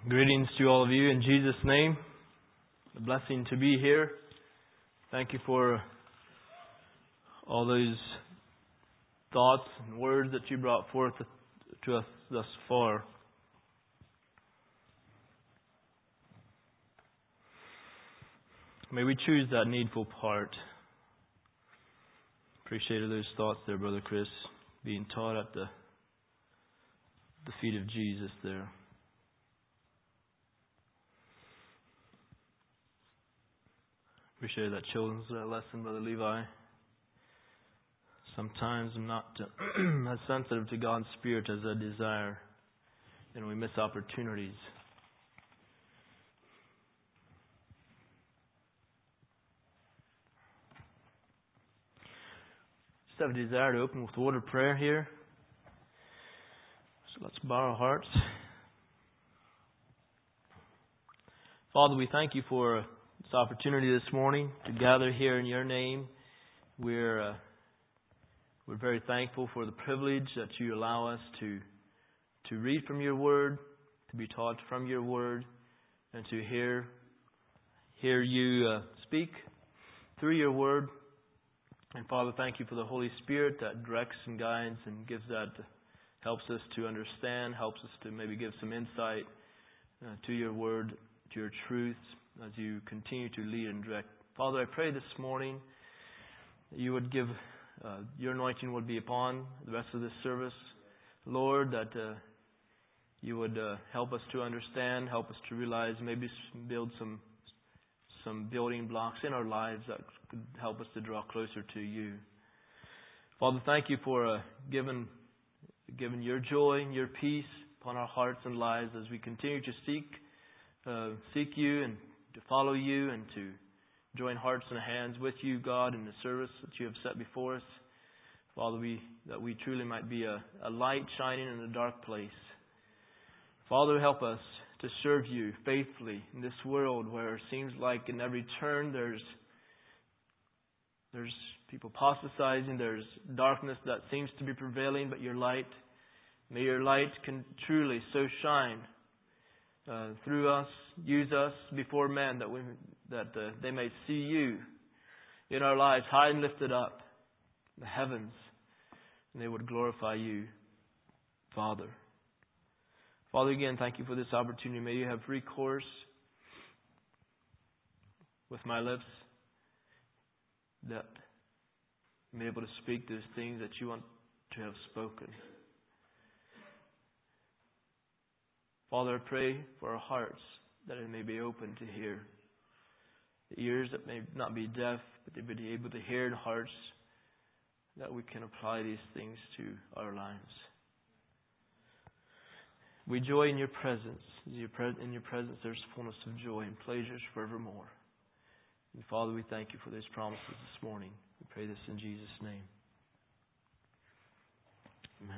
Greetings to all of you in Jesus' name. A blessing to be here. Thank you for all those thoughts and words that you brought forth to us thus far. May we choose that needful part. Appreciated those thoughts there, Brother Chris, being taught at the feet of Jesus there. Appreciate that children's lesson, Brother Levi. Sometimes I'm not as sensitive to God's Spirit as I desire, and we miss opportunities. Just have a desire to open with a word of prayer here. So let's bow our hearts. Father, we thank you for this opportunity this morning to gather here in your name. We're very thankful for the privilege that you allow us to read from your word, to be taught from your word, and to hear you speak through your word. And Father, thank you for the Holy Spirit that directs and guides and helps us to understand, helps us to maybe give some insight to your word, to your truths, as you continue to lead and direct. Father, I pray this morning that you would give, your anointing would be upon the rest of this service. Lord, that you would help us to understand, help us to realize, maybe build some building blocks in our lives that could help us to draw closer to you. Father, thank you for giving your joy and your peace upon our hearts and lives as we continue to seek you and to follow you and to join hearts and hands with you, God, in the service that you have set before us. Father, that we truly might be a light shining in a dark place. Father, help us to serve you faithfully in this world where it seems like in every turn there's people apostatizing, there's darkness that seems to be prevailing, but your light, may your light can truly so shine through us, use us before men, that they may see you in our lives high and lifted up in the heavens, and they would glorify you, Father. Father, again, thank you for this opportunity. May you have free course with my lips, that I'm able to speak those things that you want to have spoken. Father, I pray for our hearts that it may be open to hear. The ears that may not be deaf, but they be able to hear, and hearts that we can apply these things to our lives. We joy in your presence. In your presence there's fullness of joy and pleasures forevermore. And Father, we thank you for these promises this morning. We pray this in Jesus' name. Amen.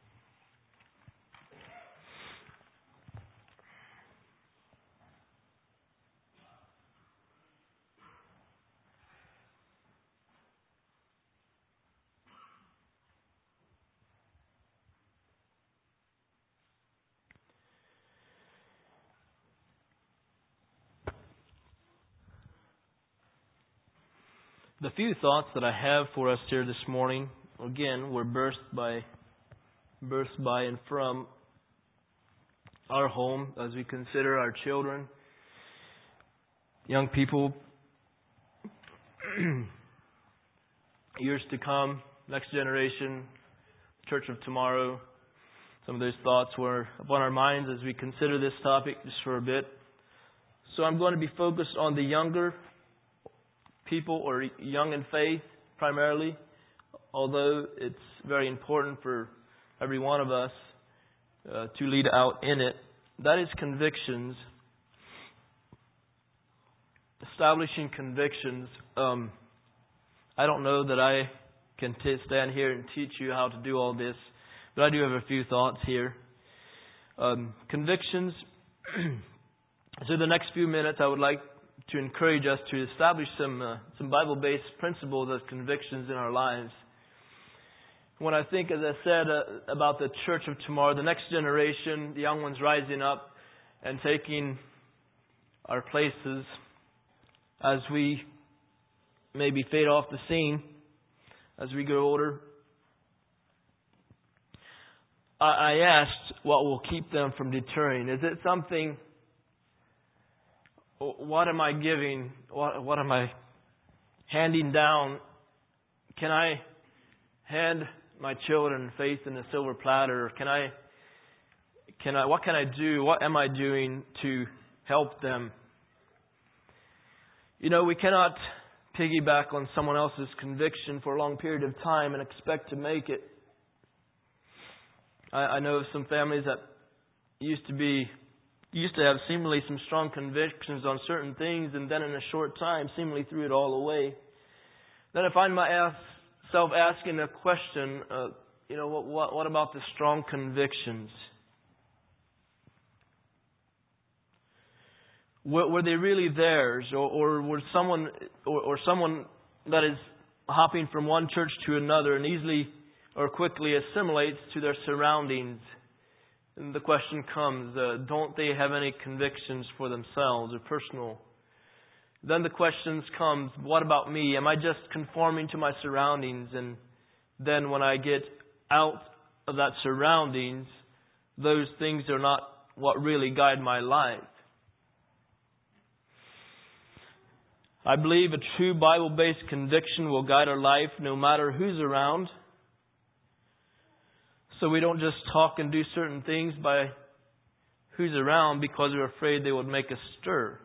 The few thoughts that I have for us here this morning, again, were birthed by and from our home as we consider our children, young people, years to come, next generation, church of tomorrow. Some of those thoughts were upon our minds as we consider this topic just for a bit. So I'm going to be focused on the younger people, or young in faith primarily, although it's very important for every one of us to lead out in it. That is convictions. Establishing convictions. I don't know that I can stand here and teach you how to do all this, but I do have a few thoughts here. Convictions. So the next few minutes I would like to encourage us to establish some Bible-based principles as convictions in our lives. When I think, as I said, about the church of tomorrow, the next generation, the young ones rising up, and taking our places as we maybe fade off the scene as we grow older. I asked what will keep them from deterring. Is it something? What am I giving? What am I handing down? Can I hand my children faith in a silver platter? What can I do? What am I doing to help them? We cannot piggyback on someone else's conviction for a long period of time and expect to make it. I know of some families that used to have seemingly some strong convictions on certain things, and then in a short time seemingly threw it all away. Then I find myself asking a question, what about the strong convictions? Were they really theirs, or were someone that is hopping from one church to another and easily or quickly assimilates to their surroundings? And the question comes, don't they have any convictions for themselves or personal? Then the questions comes, what about me? Am I just conforming to my surroundings? And then when I get out of that surroundings, those things are not what really guide my life. I believe a true Bible-based conviction will guide our life no matter who's around. So we don't just talk and do certain things by who's around because we're afraid they would make a stir.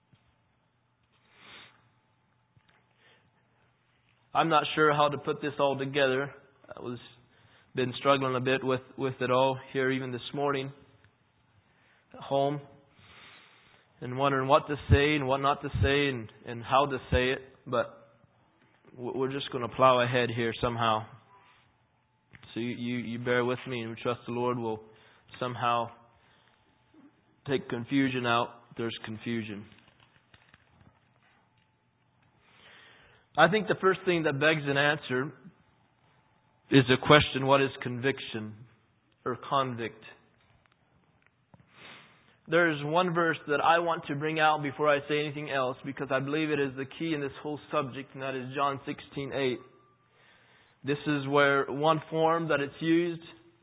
I'm not sure how to put this all together. Been struggling a bit with it all here even this morning at home, and wondering what to say and what not to say and how to say it. But we're just going to plow ahead here somehow. So you bear with me, and we trust the Lord will somehow take confusion out if there's confusion. I think the first thing that begs an answer is the question, what is conviction or convict? There is one verse that I want to bring out before I say anything else, because I believe it is the key in this whole subject, and that is John 16:8. This is where one form that it's used.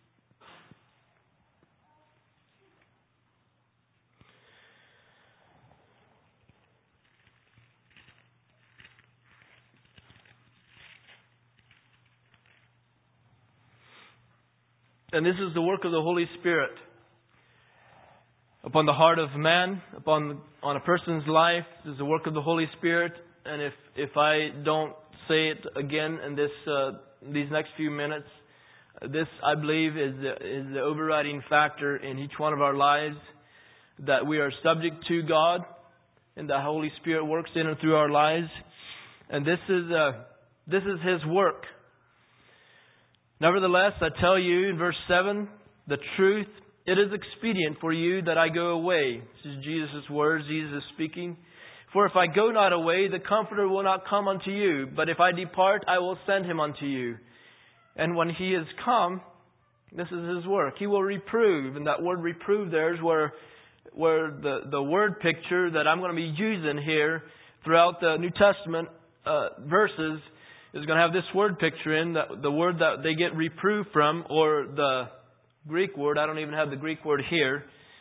And this is the work of the Holy Spirit upon the heart of man, on a person's life. This is the work of the Holy Spirit. And if I don't say it again in these next few minutes, this, I believe, is the overriding factor in each one of our lives, that we are subject to God and the Holy Spirit works in and through our lives. And this is His work. Nevertheless, I tell you in verse 7, the truth, it is expedient for you that I go away. This is Jesus' words. Jesus is speaking. For if I go not away, the Comforter will not come unto you. But if I depart, I will send Him unto you. And when He is come, this is His work. He will reprove. And that word reprove there is where the word picture that I'm going to be using here throughout the New Testament verses is going to have this word picture in, the word that they get reproved from, or the Greek word. I don't even have the Greek word here.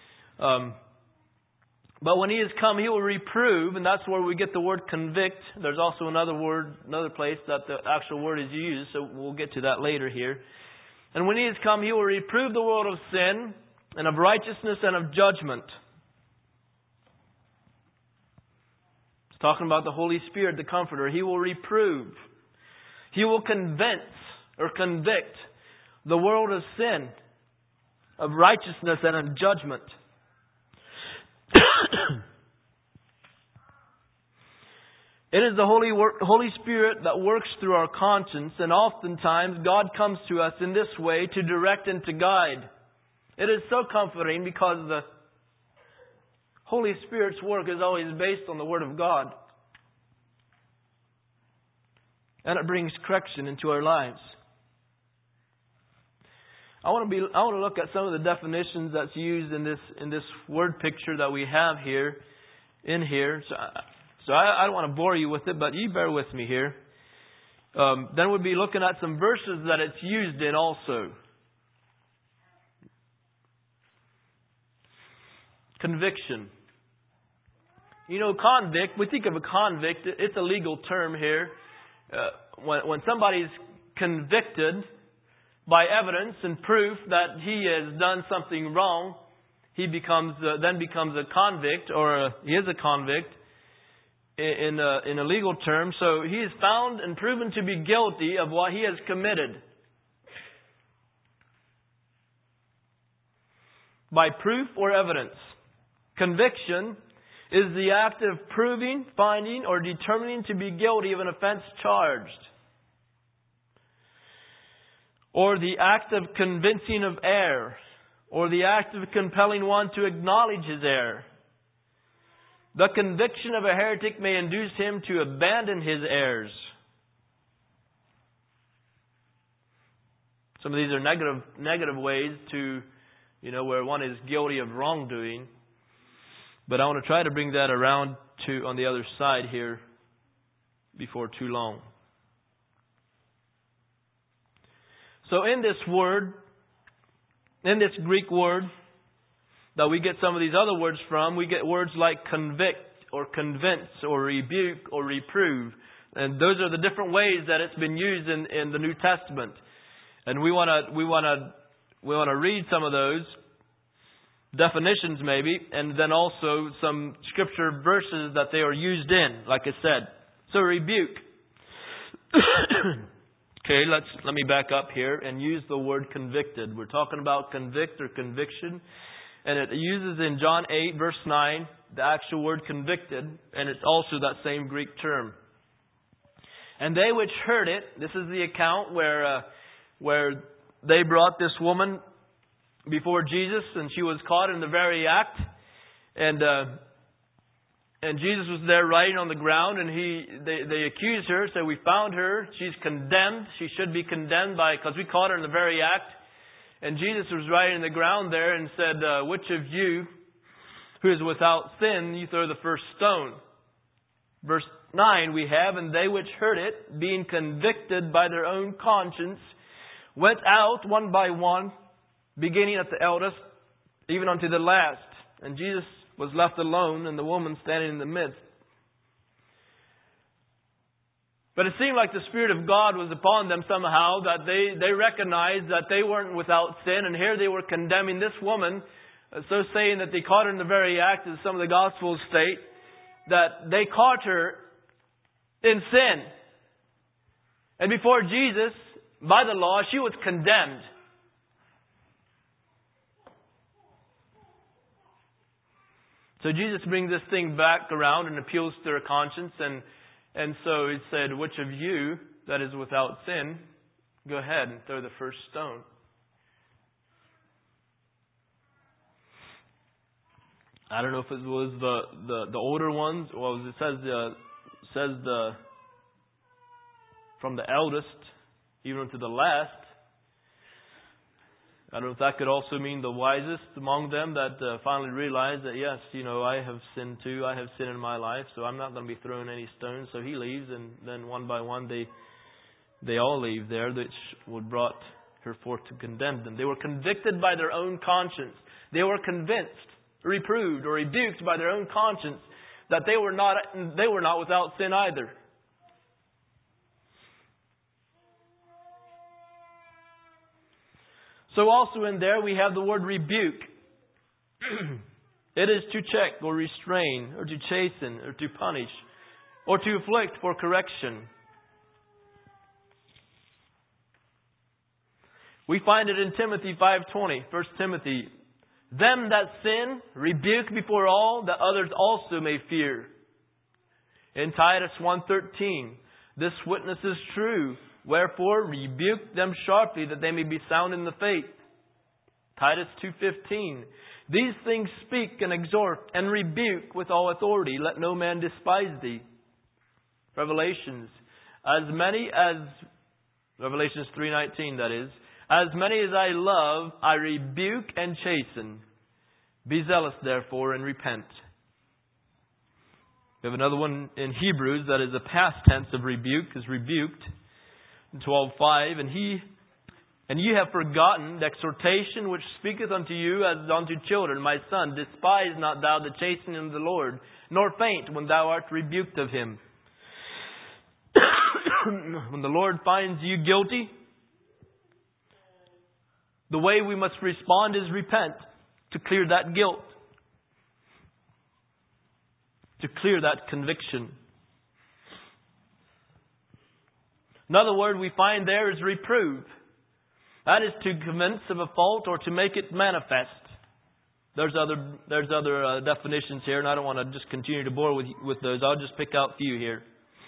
But when He is come, He will reprove, and that's where we get the word convict. There's also another place that the actual word is used, so we'll get to that later here. And when He is come, He will reprove the world of sin, and of righteousness, and of judgment. It's talking about the Holy Spirit, the Comforter. He will reprove. He will convince or convict the world of sin, of righteousness, and of judgment. It is the Holy Spirit that works through our conscience, and oftentimes God comes to us in this way to direct and to guide. It is so comforting because the Holy Spirit's work is always based on the Word of God. And it brings correction into our lives. I want to look at some of the definitions that's used in this word picture that we have here, in here. So I don't want to bore you with it, but you bear with me here. Then we'll be looking at some verses that it's used in also. Conviction. You know, convict, we think of a convict, it's a legal term here. When somebody's convicted by evidence and proof that he has done something wrong, he then becomes a convict, or he is a convict in a legal term. So he is found and proven to be guilty of what he has committed by proof or evidence. Conviction is the act of proving, finding, or determining to be guilty of an offense charged, or the act of convincing of error, or the act of compelling one to acknowledge his error. The conviction of a heretic may induce him to abandon his errors. Some of these are negative ways to, where one is guilty of wrongdoing. But I want to try to bring that around to on the other side here before too long. So in this word, in this Greek word that we get some of these other words from, we get words like convict or convince or rebuke or reprove. And those are the different ways that it's been used in the New Testament. And we want to read some of those definitions maybe, and then also some scripture verses that they are used in, like I said. So rebuke. Okay, let me back up here and use the word convicted. We're talking about convict or conviction, and it uses in John 8 verse 9 the actual word convicted, and it's also that same Greek term. And they which heard it, this is the account where they brought this woman before Jesus, and she was caught in the very act, and Jesus was there writing on the ground, and they accused her, said, "We found her, she's condemned, she should be condemned because we caught her in the very act." And Jesus was writing on the ground there and said, "Which of you who is without sin, you throw the first stone." Verse 9 we have, "And they which heard it, being convicted by their own conscience, went out one by one, beginning at the eldest, even unto the last. And Jesus was left alone, and the woman standing in the midst." But it seemed like the Spirit of God was upon them somehow, that they recognized that they weren't without sin, and here they were condemning this woman, so saying that they caught her in the very act, as some of the Gospels state, that they caught her in sin. And before Jesus, by the law, she was condemned. So Jesus brings this thing back around and appeals to their conscience. And so he said, "Which of you that is without sin, go ahead and throw the first stone." I don't know if it was the older ones. Well, it says from the eldest even to the last. I don't know if that could also mean the wisest among them that finally realized that, yes, I have sinned too. I have sin in my life, so I'm not going to be throwing any stones. So he leaves, and then one by one they all leave there, which would brought her forth to condemn them. They were convicted by their own conscience. They were convinced, reproved, or rebuked by their own conscience that they were not without sin either. So also in there we have the word rebuke. It is to check or restrain or to chasten or to punish or to afflict for correction. We find it in Timothy 5:20, 1 Timothy. "Them that sin, rebuke before all, that others also may fear." In Titus 1:13, "This witness is true. Wherefore, rebuke them sharply, that they may be sound in the faith." Titus 2:15. "These things speak and exhort and rebuke with all authority. Let no man despise thee." Revelations 3:19, that is. As many as I love, I rebuke and chasten. Be zealous, therefore, and repent. We have another one in Hebrews that is a past tense of rebuke, is rebuked. In 12:5, and ye have forgotten the exhortation which speaketh unto you as unto children. My son, despise not thou the chastening of the Lord, nor faint when thou art rebuked of Him. When the Lord finds you guilty, the way we must respond is repent, to clear that guilt, to clear that conviction. Another word we find there is reprove. That is to convince of a fault or to make it manifest. There's other definitions here, and I don't want to just continue to bore with those. I'll just pick out a few here.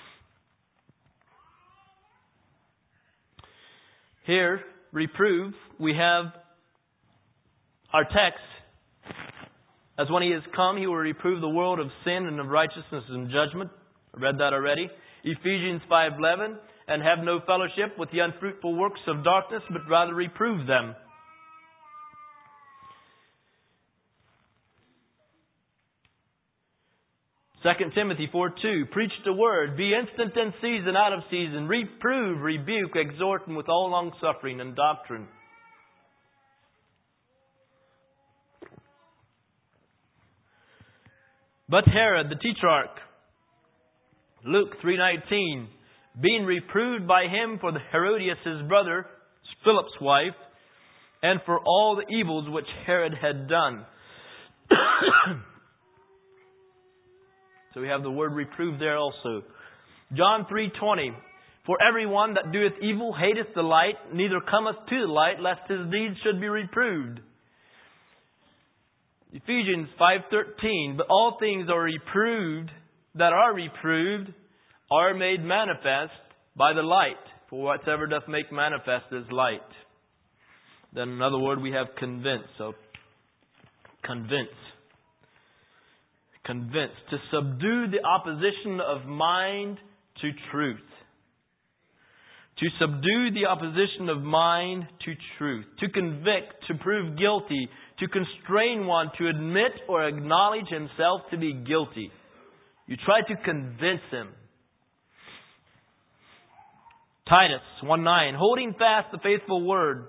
Here, reprove, we have our text. As when He is come, He will reprove the world of sin and of righteousness and judgment. I read that already. Ephesians 5:11, and have no fellowship with the unfruitful works of darkness, but rather reprove them. Second Timothy 4:2, preach the word, be instant in season, out of season, reprove, rebuke, exhort, and with all longsuffering and doctrine. But Herod the Tetrarch, Luke 3:19, being reproved by him for the Herodias his brother, Philip's wife, and for all the evils which Herod had done. So we have the word reprove there also. John 3:20, for everyone that doeth evil hateth the light, neither cometh to the light, lest his deeds should be reproved. Ephesians 5:13, but all things are reproved, that are reproved, are made manifest by the light. For whatsoever doth make manifest is light. Then another word we have convince. So convince. Convince. To subdue the opposition of mind to truth. To subdue the opposition of mind to truth. To convict, to prove guilty. To constrain one to admit or acknowledge himself to be guilty. You try to convince him. Titus 1:9, holding fast the faithful word,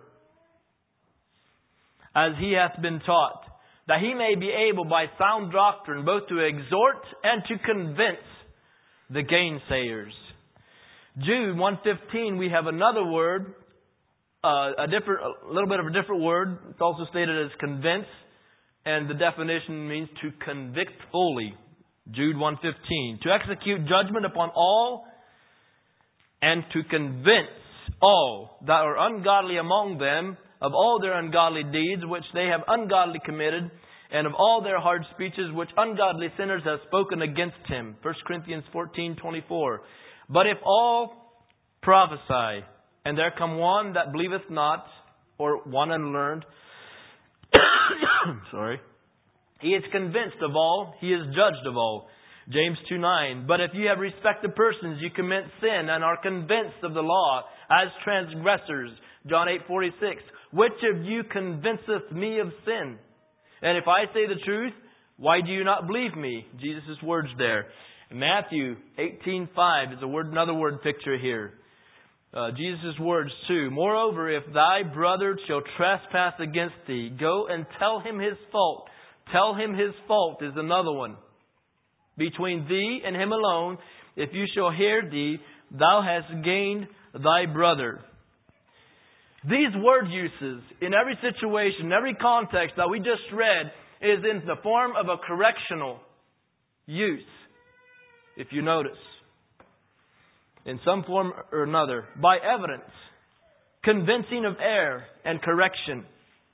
as he hath been taught, that he may be able by sound doctrine both to exhort and to convince the gainsayers. Jude 1:15, we have another word, a little bit of a different word. It's also stated as convince, and the definition means to convict fully. Jude 1:15, to execute judgment upon all, and to convince all that are ungodly among them of all their ungodly deeds which they have ungodly committed, and of all their hard speeches which ungodly sinners have spoken against him. 1 Corinthians 14:24. But if all prophesy, and there come one that believeth not, or one unlearned, he is convinced of all, he is judged of all. James 2:9. But if you have respect of persons, you commit sin and are convinced of the law as transgressors. John 8:46. Which of you convinceth me of sin? And if I say the truth, why do you not believe me? Jesus' words there. Matthew 18:5 is another word picture here. Jesus' words too. Moreover, if thy brother shall trespass against thee, go and tell him his fault. Tell him his fault is another one. Between thee and him alone, if you shall hear thee, thou hast gained thy brother. These word uses in every situation, every context that we just read is in the form of a correctional use. If you notice. In some form or another. By evidence. Convincing of error and correction.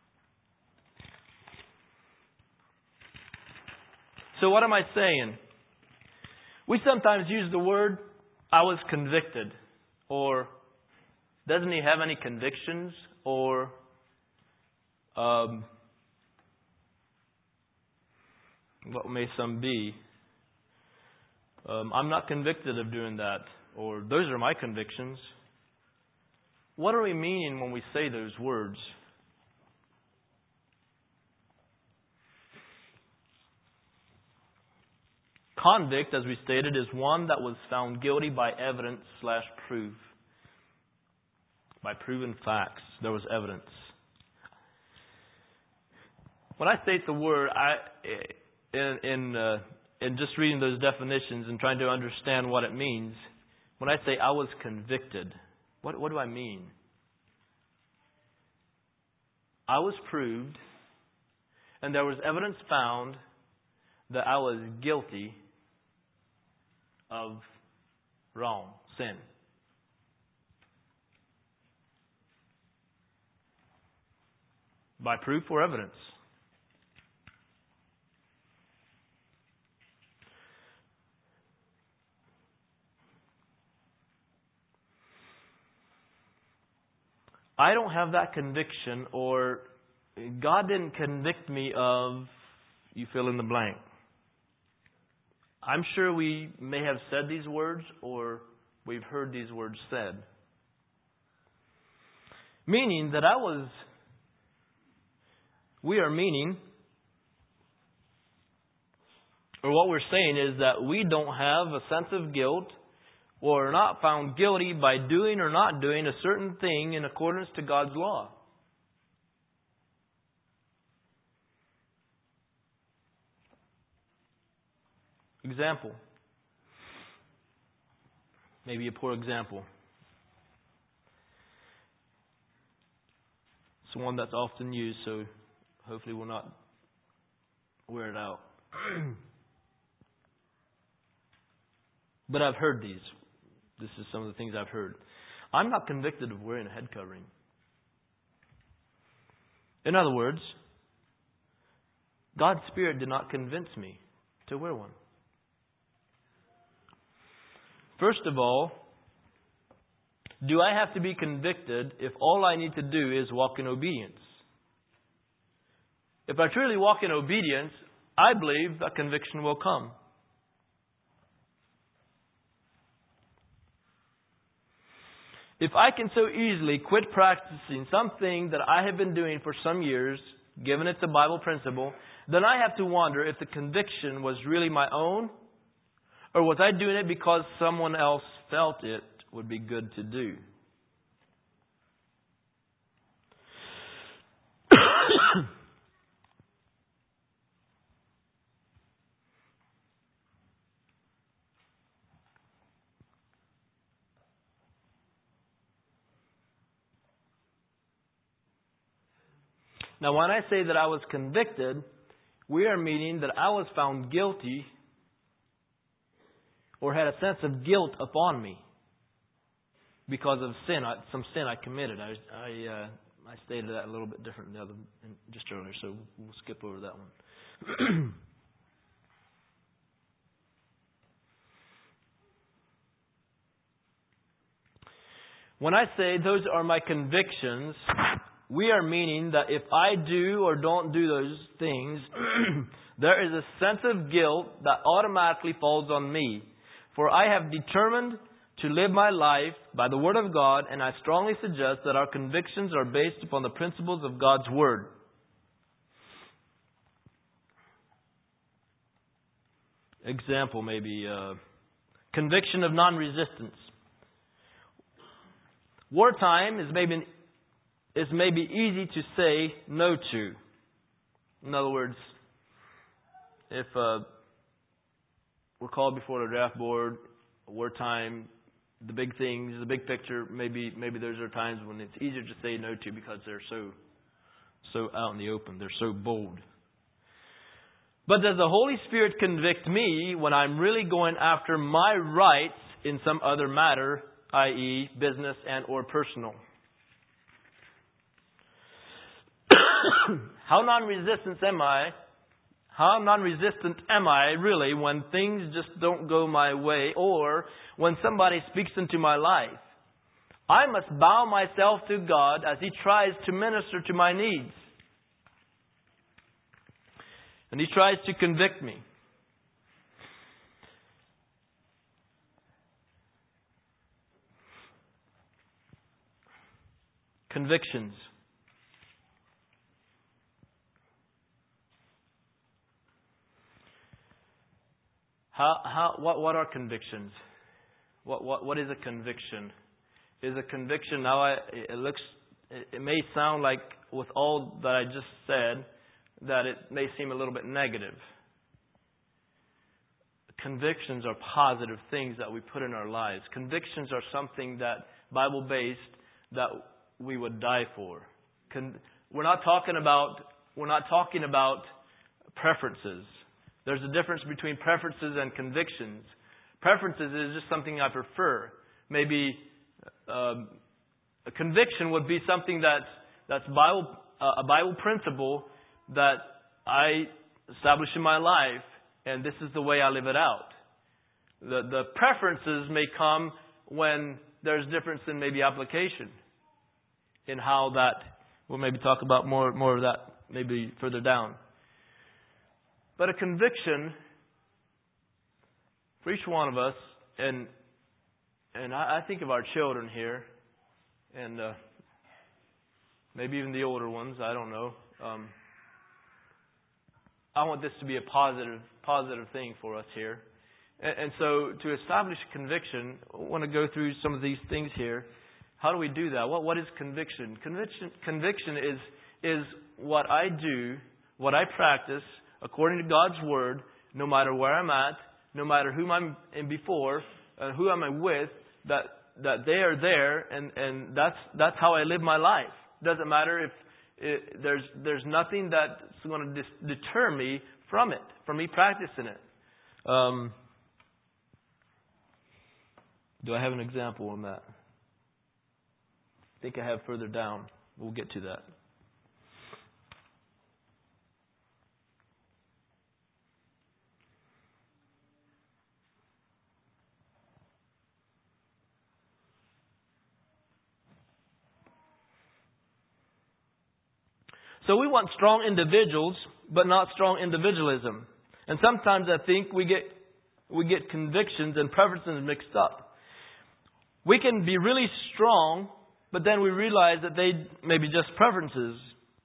So what am I saying? We sometimes use the word, I was convicted. Or, doesn't he have any convictions? Or, what may some be? I'm not convicted of doing that. Or, those are my convictions. What are we meaning when we say those words? Convict, as we stated, is one that was found guilty by evidence/proof. By proven facts, there was evidence. When I state the word, in just reading those definitions and trying to understand what it means, when I say I was convicted, what do I mean? I was proved, and there was evidence found that I was guilty of wrong, sin. By proof or evidence. I don't have that conviction, or God didn't convict me of, you fill in the blank. I'm sure we may have said these words, or we've heard these words said. Meaning that we are meaning, or what we're saying is that we don't have a sense of guilt, or are not found guilty by doing or not doing a certain thing in accordance to God's law. Example. Maybe a poor example. It's one that's often used, so hopefully we'll not wear it out. But I've heard these. This is some of the things I've heard. I'm not convicted of wearing a head covering. In other words, God's Spirit did not convince me to wear one. First of all, do I have to be convicted if all I need to do is walk in obedience? If I truly walk in obedience, I believe that conviction will come. If I can so easily quit practicing something that I have been doing for some years, given it's a Bible principle, then I have to wonder if the conviction was really my own, or was I doing it because someone else felt it would be good to do? Now, when I say that I was convicted, we are meaning that I was found guilty or had a sense of guilt upon me because of sin, some sin I committed. I stated that a little bit different than just earlier, so we'll skip over that one. When I say those are my convictions, we are meaning that if I do or don't do those things, there is a sense of guilt that automatically falls on me. For I have determined to live my life by the Word of God, and I strongly suggest that our convictions are based upon the principles of God's Word. Example, maybe conviction of non-resistance. Wartime is maybe easy to say no to. In other words, if we're called before the draft board, wartime, the big things, the big picture, maybe those are times when it's easier to say no to because they're so out in the open. They're so bold. But does the Holy Spirit convict me when I'm really going after my rights in some other matter, i.e. business and or personal? How non-resistant am I? How non-resistant am I really when things just don't go my way, or when somebody speaks into my life? I must bow myself to God as He tries to minister to my needs. And He tries to convict me. Convictions. What are convictions? What is a conviction? Is a conviction now? It may sound like, with all that I just said, that it may seem a little bit negative. Convictions are positive things that we put in our lives. Convictions are something that Bible-based that we would die for. We're not talking about preferences. There's a difference between preferences and convictions. Preferences is just something I prefer. Maybe a conviction would be something that's a Bible principle that I establish in my life, and this is the way I live it out. The preferences may come when there's difference in maybe application, in how that. We'll maybe talk about more of that maybe further down. But a conviction for each one of us, and I think of our children here, and maybe even the older ones, I don't know. I want this to be a positive thing for us here. And so to establish conviction, I want to go through some of these things here. How do we do that? What is conviction? Conviction is what I do, what I practice according to God's Word, no matter where I'm at, no matter whom I'm in before, who I'm with, that they are there, and that's how I live my life. Doesn't matter if there's nothing that's going to deter me from it, from me practicing it. Do I have an example on that? I think I have further down. We'll get to that. So we want strong individuals, but not strong individualism. And sometimes I think we get convictions and preferences mixed up. We can be really strong, but then we realize that they may be just preferences.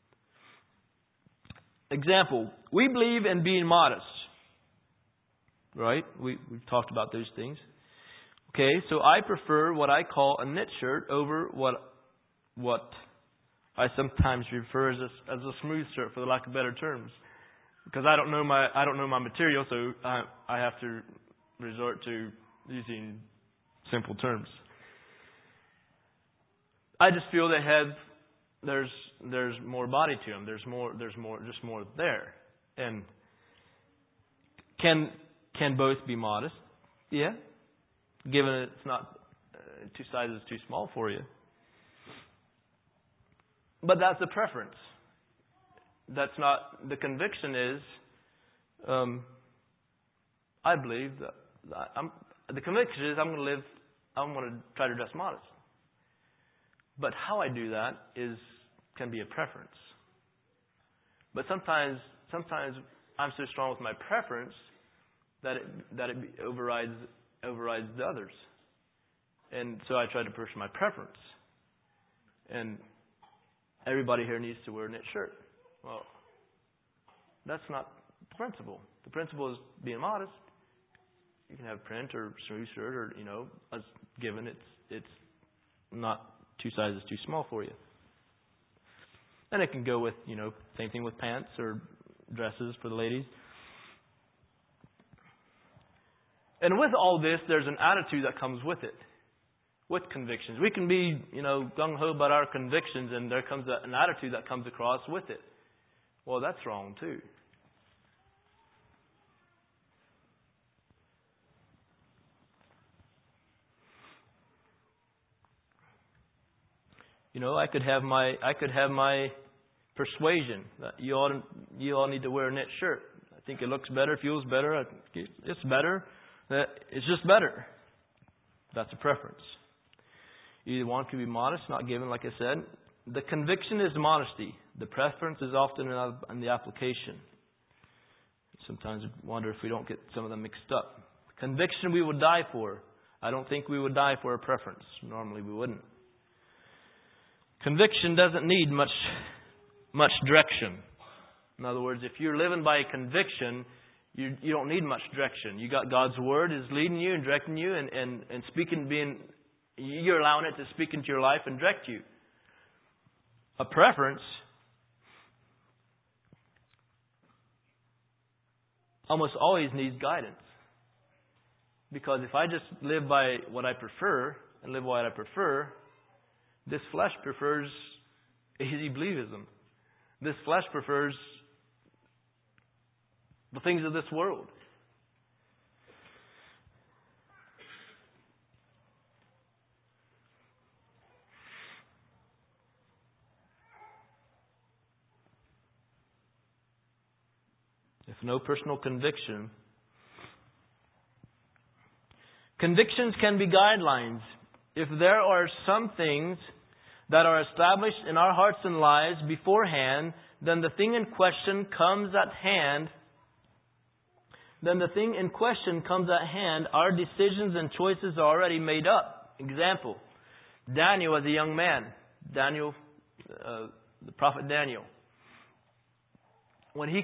Example, we believe in being modest. Right? We've talked about those things. Okay, so I prefer what I call a knit shirt over what I sometimes refer as a smooth shirt, for the lack of better terms, because I don't know my material, so I have to resort to using simple terms. I just feel there's more body to them. There's more there, and can both be modest? Yeah, given it's not two sizes too small for you. But that's a preference. That's not, the conviction is, I believe that the conviction is I'm going to try to dress modest. But how I do that can be a preference. But sometimes I'm so strong with my preference that it overrides the others. And so I try to push my preference. And everybody here needs to wear a knit shirt. Well, that's not the principle. The principle is being modest. You can have print or smooth shirt, or as given it's not two sizes too small for you. And it can go with same thing with pants or dresses for the ladies. And with all this, there's an attitude that comes with it. With convictions. We can be, gung-ho about our convictions, and there comes an attitude that comes across with it. Well, that's wrong too. I could have my persuasion that you all need to wear a knit shirt. I think it looks better, feels better. It's better. It's just better. That's a preference. Either one can be modest, not given, like I said. The conviction is modesty. The preference is often in the application. Sometimes I wonder if we don't get some of them mixed up. Conviction we would die for. I don't think we would die for a preference. Normally we wouldn't. Conviction doesn't need much direction. In other words, if you're living by a conviction, you don't need much direction. You got God's Word is leading you and directing you and speaking, you're allowing it to speak into your life and direct you. A preference almost always needs guidance. Because if I just live by what I prefer and live by what I prefer, this flesh prefers easy believism. This flesh prefers the things of this world. If no personal conviction, convictions can be guidelines. If there are some things that are established in our hearts and lives beforehand, then the thing in question comes at hand. Our decisions and choices are already made up. Example, Daniel as a young man. The prophet Daniel. When he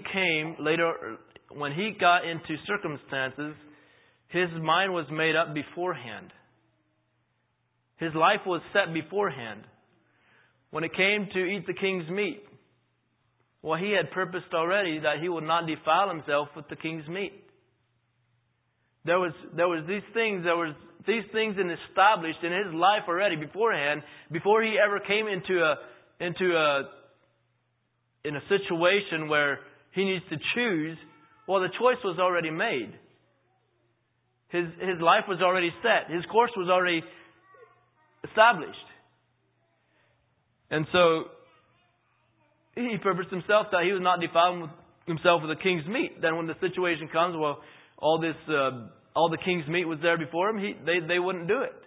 got into circumstances, his mind was made up beforehand. His life was set beforehand. When it came to eat the king's meat, well, he had purposed already that he would not defile himself with the king's meat. There was these things established in his life already beforehand, before he ever came into a situation where he needs to choose. Well, the choice was already made. His life was already set. His course was already established. And so he purposed himself that he was not defiling himself with the king's meat. Then when the situation comes, well, all the king's meat was there before him, they wouldn't do it.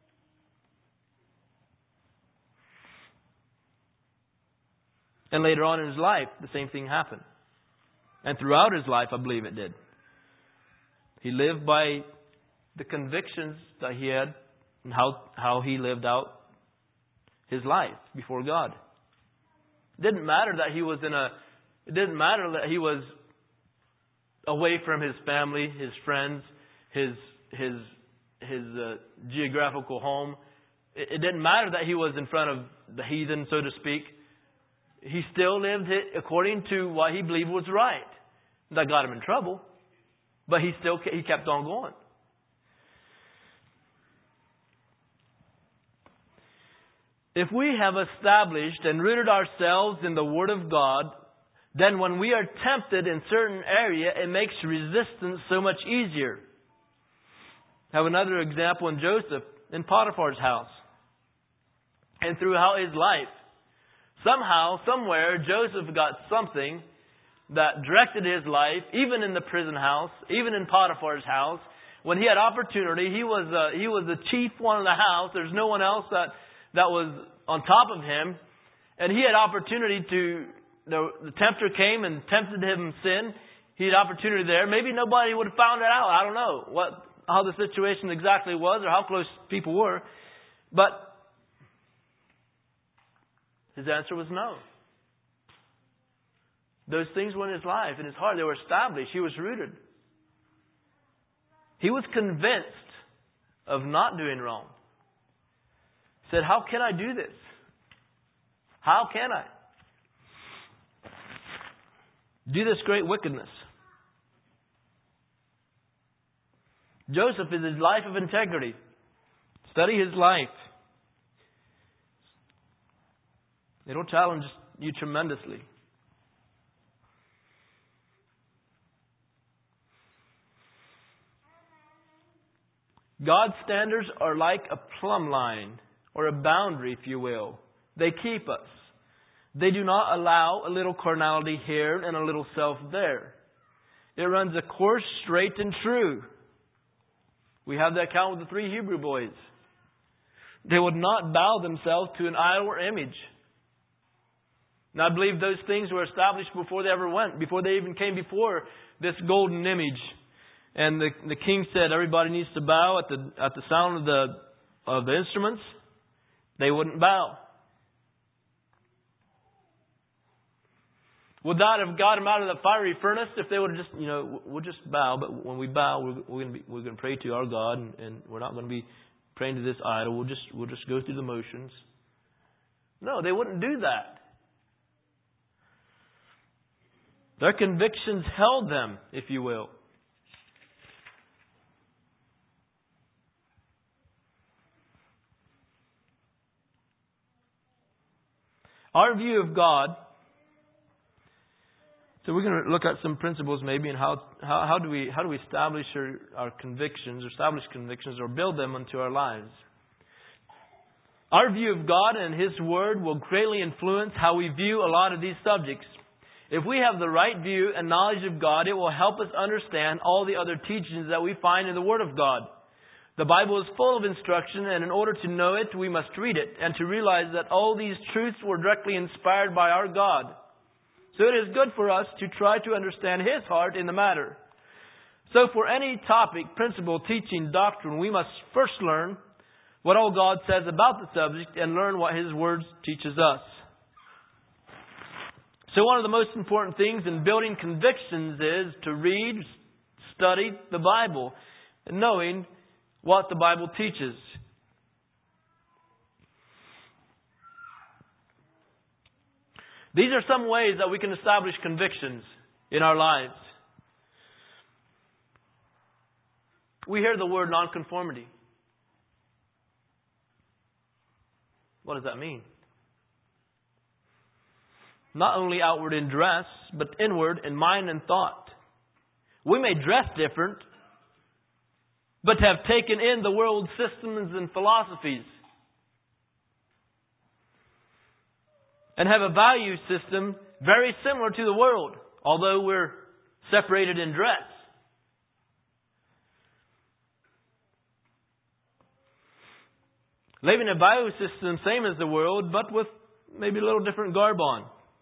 And later on in his life, the same thing happened. And throughout his life, I believe it did. He lived by the convictions that he had and how he lived out his life before God. It didn't matter that he was away from his family, his friends, his geographical home. It didn't matter that he was in front of the heathen, so to speak. He still lived it according to what he believed was right. That got him in trouble, but he kept on going. If we have established and rooted ourselves in the Word of God, then when we are tempted in certain area, it makes resistance so much easier. I have another example in Joseph in Potiphar's house. And throughout his life, somehow, somewhere, Joseph got something that directed his life, even in the prison house, even in Potiphar's house. When he had opportunity, he was the chief one in the house. There's no one else that was on top of him. And he had opportunity the tempter came and tempted him sin. He had opportunity there. Maybe nobody would have found it out. I don't know how the situation exactly was or how close people were. But his answer was no. Those things were in his life, in his heart. They were established. He was rooted. He was convinced of not doing wrong. He said, how can I do this? How can I do this great wickedness? Joseph is his life of integrity. Study his life. It'll challenge you tremendously. God's standards are like a plumb line, or a boundary, if you will. They keep us. They do not allow a little carnality here and a little self there. It runs a course straight and true. We have that account with the 3 Hebrew boys. They would not bow themselves to an idol or image. And I believe those things were established before they ever went, before they even came before this golden image. And the king said everybody needs to bow at the sound of the instruments. They wouldn't bow. Would that have got them out of the fiery furnace if they would have just, we'll just bow, but when we bow, we're going to pray to our God, and we're not going to be praying to this idol. We'll just go through the motions. No, they wouldn't do that. Their convictions held them, if you will. Our view of God. So we're going to look at some principles maybe, and how do we establish our convictions, or build them into our lives. Our view of God and His Word will greatly influence how we view a lot of these subjects. If we have the right view and knowledge of God, it will help us understand all the other teachings that we find in the Word of God. The Bible is full of instruction, and in order to know it, we must read it and to realize that all these truths were directly inspired by our God. So it is good for us to try to understand His heart in the matter. So for any topic, principle, teaching, doctrine, we must first learn what all God says about the subject and learn what His Word teaches us. So one of the most important things in building convictions is to read, study the Bible, and knowing what the Bible teaches. These are some ways that we can establish convictions in our lives. We hear the word nonconformity. What does that mean? Not only outward in dress, but inward in mind and thought. We may dress different, but have taken in the world's systems and philosophies, and have a value system very similar to the world, although we're separated in dress. Living a value system same as the world, but with maybe a little different garb on.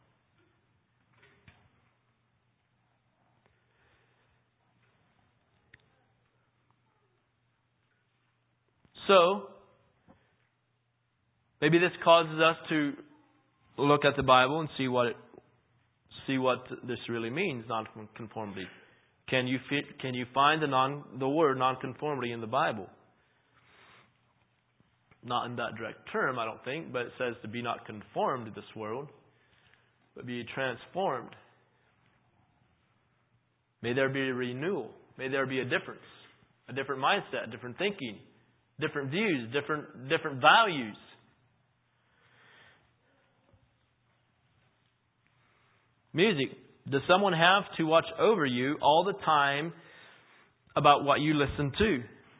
So, maybe this causes us to look at the Bible and see what this really means, nonconformity. Can you find the word nonconformity in the Bible? Not in that direct term, I don't think, but it says to be not conformed to this world, but be transformed. May there be a renewal. May there be a difference, a different mindset, different thinking, different views, different values. Music. Does someone have to watch over you all the time about what you listen to?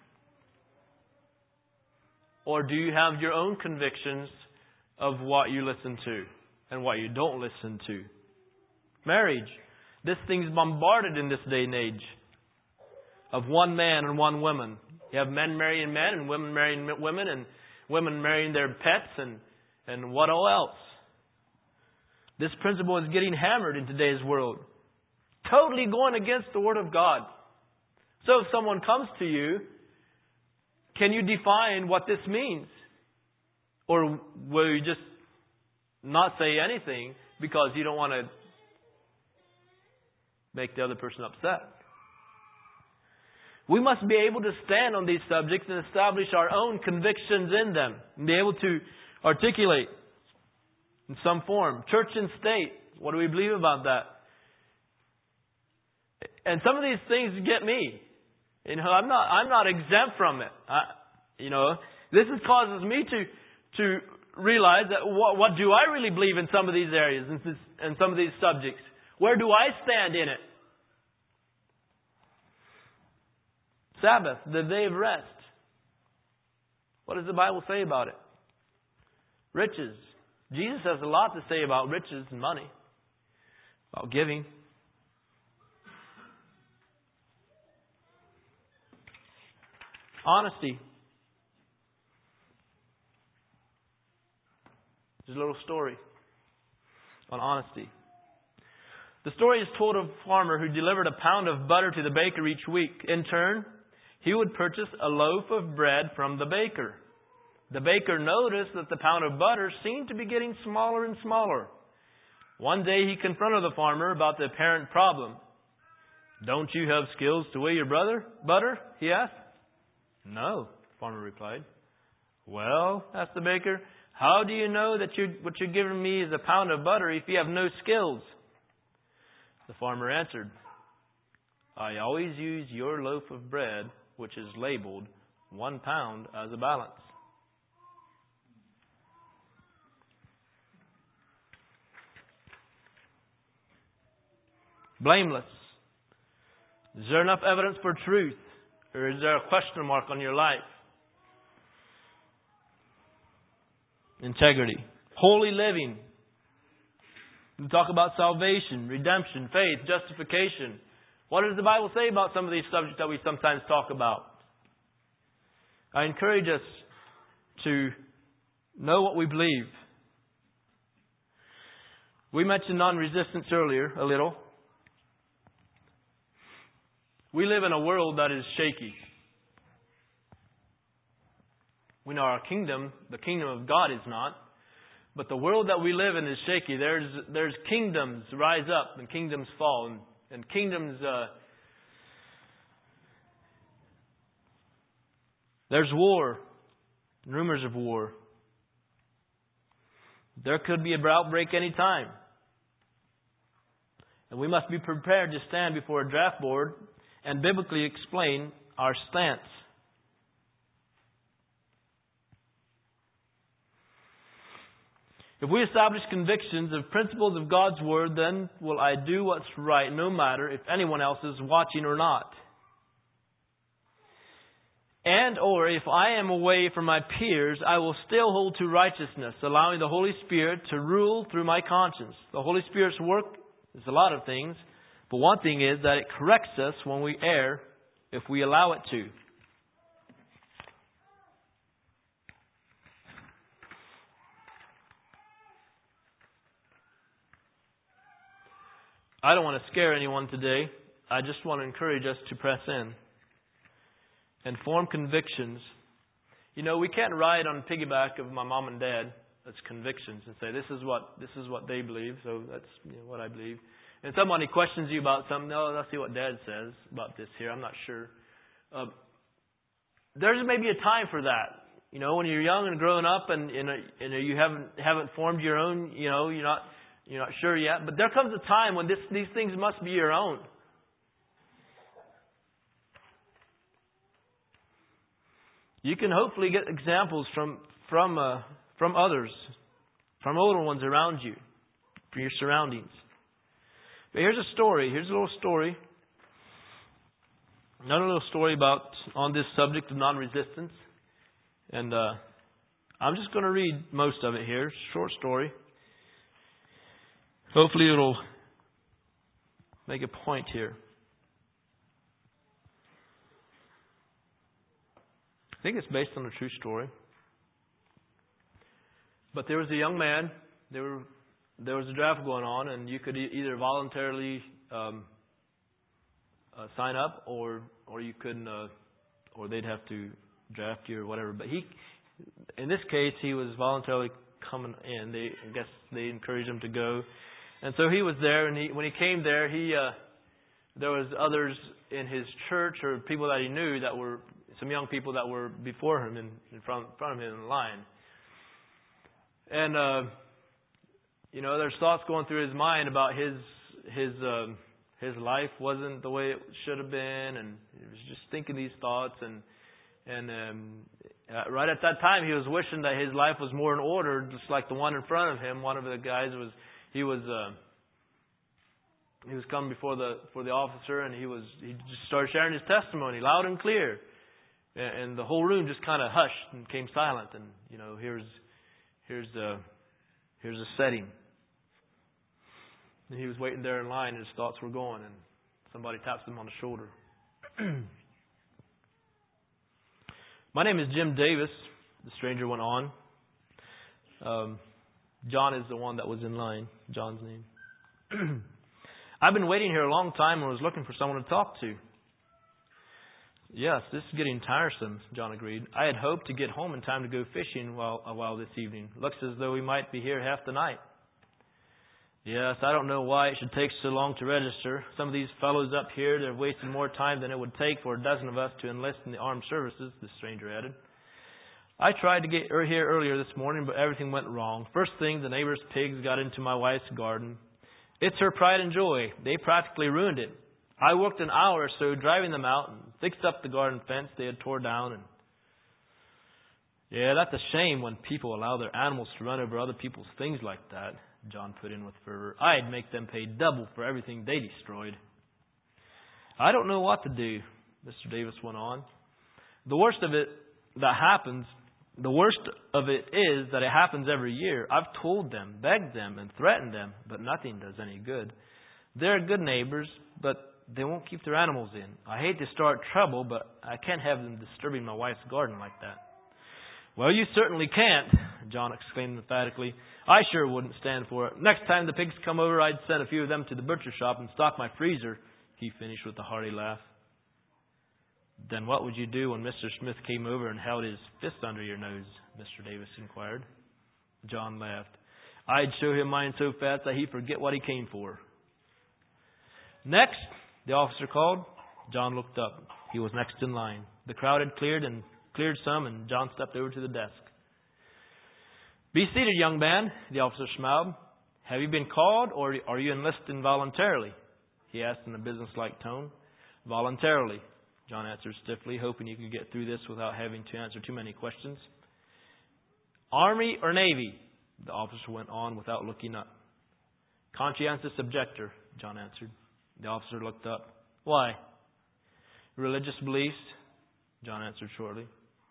Or do you have your own convictions of what you listen to and what you don't listen to? Marriage. This thing's bombarded in this day and age of one man and one woman. You have men marrying men and women marrying women and women marrying their pets and what all else. This principle is getting hammered in today's world. Totally going against the Word of God. So if someone comes to you, can you define what this means? Or will you just not say anything because you don't want to make the other person upset? We must be able to stand on these subjects and establish our own convictions in them and be able to articulate in some form. Church and state. What do we believe about that? And some of these things get me. I'm not exempt from it. This causes me to realize that what do I really believe in some of these areas and some of these subjects? Where do I stand in it? Sabbath, the day of rest. What does the Bible say about it? Riches. Jesus has a lot to say about riches and money, about giving. Honesty. There's a little story on honesty. The story is told of a farmer who delivered a pound of butter to the baker each week. In turn, he would purchase a loaf of bread from the baker. The baker noticed that the pound of butter seemed to be getting smaller and smaller. One day he confronted the farmer about the apparent problem. "Don't you have skills to weigh your butter?" he asked. "No," the farmer replied. "Well," asked the baker, "how do you know that what you're giving me is a pound of butter if you have no skills?" The farmer answered, "I always use your loaf of bread, which is labeled 1 pound, as a balance." Blameless. Is there enough evidence for truth? Or is there a question mark on your life? Integrity. Holy living. We talk about salvation, redemption, faith, justification. What does the Bible say about some of these subjects that we sometimes talk about? I encourage us to know what we believe. We mentioned non-resistance earlier a little. We live in a world that is shaky. We know our kingdom, the kingdom of God, is not. But the world that we live in is shaky. There's kingdoms rise up and kingdoms fall. And kingdoms... there's war. Rumors of war. There could be an outbreak any time. And we must be prepared to stand before a draft board and biblically explain our stance. If we establish convictions of principles of God's Word, then will I do what's right no matter if anyone else is watching or not. And or if I am away from my peers, I will still hold to righteousness, allowing the Holy Spirit to rule through my conscience. The Holy Spirit's work is a lot of things, but one thing is that it corrects us when we err, if we allow it to. I don't want to scare anyone today. I just want to encourage us to press in and form convictions. You know, we can't ride on piggyback of my mom and dad. That's convictions, and say this is what they believe, so that's what I believe. And somebody questions you about something. No, let's see what Dad says about this here. I'm not sure. There's maybe a time for that. You know, when you're young and growing up, and you haven't formed your own. You know, you're not sure yet. But there comes a time when these things must be your own. You can hopefully get examples from others, from older ones around you, from your surroundings. But here's a story. Here's a little story. Another little story on this subject of non-resistance. And I'm just going to read most of it here. Short story. Hopefully it'll make a point here. I think it's based on a true story. But there was a young man. There was a draft going on, and you could either voluntarily sign up, or you couldn't, or they'd have to draft you or whatever. But in this case, he was voluntarily coming in. I guess they encouraged him to go, and so he was there. And when he came there, there was others in his church or people that he knew that were some young people that were before him in front of him in the line, and. There's thoughts going through his mind about his life wasn't the way it should have been, and he was just thinking these thoughts, and right at that time he was wishing that his life was more in order, just like the one in front of him. One of the guys was coming before the officer, and he just started sharing his testimony loud and clear, and the whole room just kind of hushed and became silent, and here's the setting. And he was waiting there in line, and his thoughts were going, and somebody taps him on the shoulder. My name is Jim Davis, the stranger went on. John is the one that was in line, John's name. I've been waiting here a long time and was looking for someone to talk to. Yes, this is getting tiresome, John agreed. I had hoped to get home in time to go fishing a while this evening. Looks as though we might be here half the night. Yes, I don't know why it should take so long to register. Some of these fellows up here, they're wasting more time than it would take for a dozen of us to enlist in the armed services, the stranger added. I tried to get here earlier this morning, but everything went wrong. First thing, the neighbor's pigs got into my wife's garden. It's her pride and joy. They practically ruined it. I worked an hour or so driving them out and fixed up the garden fence they had tore down. And yeah, that's a shame when people allow their animals to run over other people's things like that, John put in with fervor. I'd make them pay double for everything they destroyed. I don't know what to do, Mr. Davis went on. The worst of it is that it happens every year. I've told them, begged them, and threatened them, but nothing does any good. They're good neighbors, but they won't keep their animals in. I hate to start trouble, but I can't have them disturbing my wife's garden like that. Well, you certainly can't, John exclaimed emphatically. I sure wouldn't stand for it. Next time the pigs come over, I'd send a few of them to the butcher shop and stock my freezer, he finished with a hearty laugh. Then what would you do when Mr. Smith came over and held his fist under your nose? Mr. Davis inquired. John laughed. I'd show him mine so fast that he'd forget what he came for. Next, the officer called. John looked up. He was next in line. The crowd had cleared some, and John stepped over to the desk. Be seated, young man, the officer smiled. Have you been called, or are you enlisting voluntarily? He asked in a businesslike tone. Voluntarily, John answered stiffly, hoping he could get through this without having to answer too many questions. Army or Navy? The officer went on without looking up. Conscientious objector, John answered. The officer looked up. Why? Religious beliefs, John answered shortly.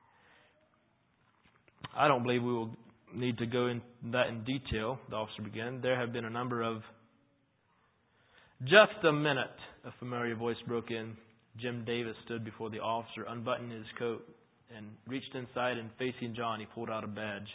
I don't believe we will need to go into that in detail, the officer began. There have been a number of... Just a minute, a familiar voice broke in. Jim Davis stood before the officer, unbuttoning his coat, and reached inside, and facing John, he pulled out a badge.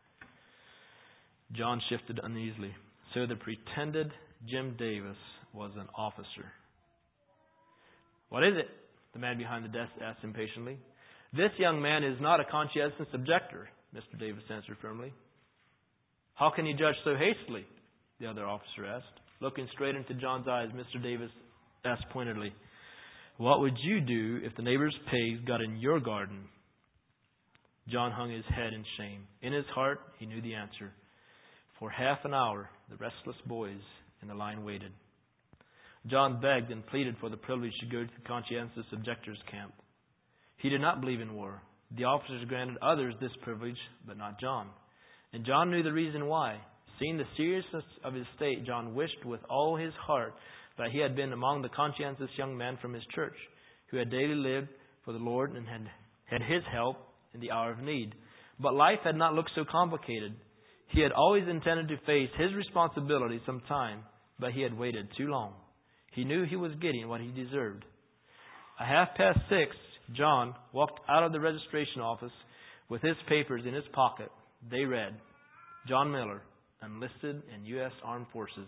John shifted uneasily. So the pretended Jim Davis was an officer. What is it? The man behind the desk asked impatiently. This young man is not a conscientious objector, Mr. Davis answered firmly. How can you judge so hastily? The other officer asked. Looking straight into John's eyes, Mr. Davis asked pointedly, what would you do if the neighbor's pigs got in your garden? John hung his head in shame. In his heart, he knew the answer. For half an hour, the restless boys in the line waited. John begged and pleaded for the privilege to go to the conscientious objectors' camp. He did not believe in war. The officers granted others this privilege, but not John. And John knew the reason why. Seeing the seriousness of his state, John wished with all his heart that he had been among the conscientious young men from his church, who had daily lived for the Lord and had his help in the hour of need. But life had not looked so complicated. He had always intended to face his responsibility sometime, but he had waited too long. He knew he was getting what he deserved. At 6:30, John walked out of the registration office with his papers in his pocket. They read, John Miller, enlisted in U.S. Armed Forces.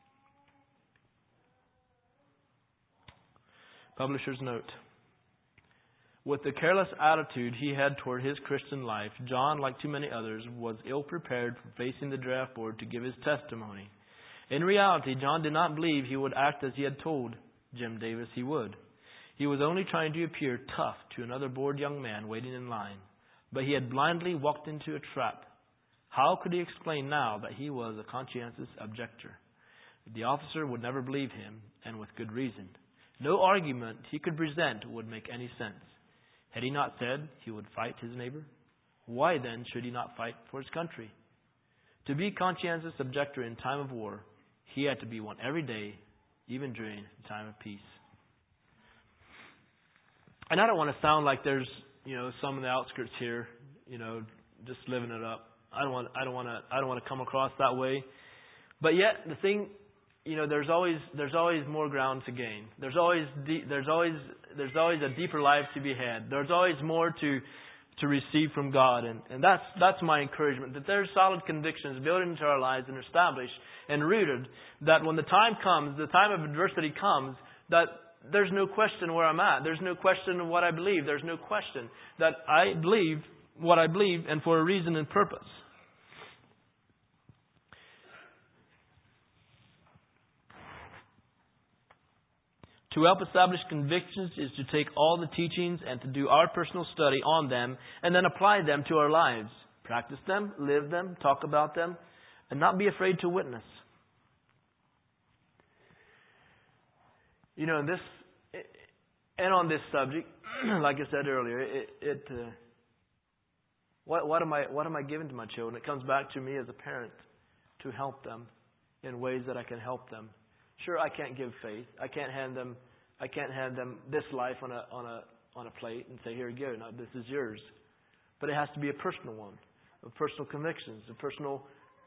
Publisher's note. With the careless attitude he had toward his Christian life, John, like too many others, was ill-prepared for facing the draft board to give his testimony. In reality, John did not believe he would act as he had told Jim Davis he would. He was only trying to appear tough to another bored young man waiting in line. But he had blindly walked into a trap. How could he explain now that he was a conscientious objector? The officer would never believe him, and with good reason. No argument he could present would make any sense. Had he not said he would fight his neighbor? Why then should he not fight for his country? To be conscientious objector in time of war, he had to be one every day, even during the time of peace. And I don't want to sound like there's, some in the outskirts here, just living it up. I don't want to come across that way. But yet the thing, there's always more ground to gain. There's always a deeper life to be had. There's always more to receive from God, and that's my encouragement. That there's solid convictions built into our lives and established and rooted. That when the time comes, the time of adversity comes, that there's no question where I'm at. There's no question of what I believe. There's no question that I believe what I believe, and for a reason and purpose. To help establish convictions is to take all the teachings and to do our personal study on them and then apply them to our lives. Practice them, live them, talk about them, and not be afraid to witness. You know, on this subject, like I said earlier, what am I giving to my children? It comes back to me as a parent to help them in ways that I can help them. Sure, I can't give faith. I can't hand them this life on a plate and say, "Here you go. Now this is yours." But it has to be a personal one, of personal convictions, a personal.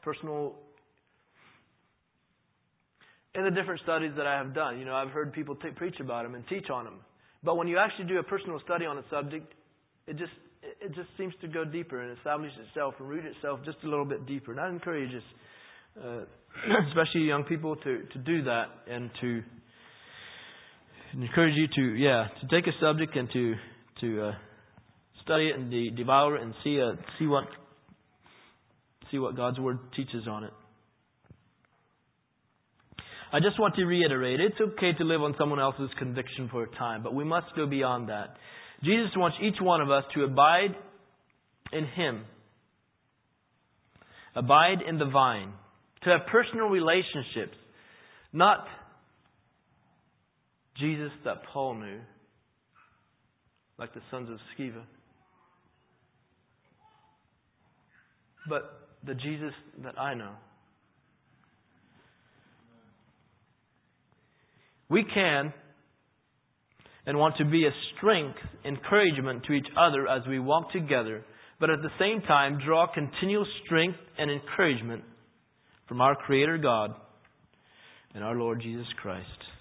In the different studies that I have done, you know, I've heard people preach about them and teach on them. But when you actually do a personal study on a subject, it just seems to go deeper and establish itself and root itself just a little bit deeper. And I encourage us, especially young people, to do that and to encourage you to take a subject and to study it and devour it and see what God's Word teaches on it. I just want to reiterate, it's okay to live on someone else's conviction for a time, but we must go beyond that. Jesus wants each one of us to abide in Him. Abide in the vine. To have personal relationships. Not Jesus that Paul knew, like the sons of Sceva, but the Jesus that I know. We can and want to be a strength, encouragement to each other as we walk together, but at the same time draw continual strength and encouragement from our Creator God and our Lord Jesus Christ.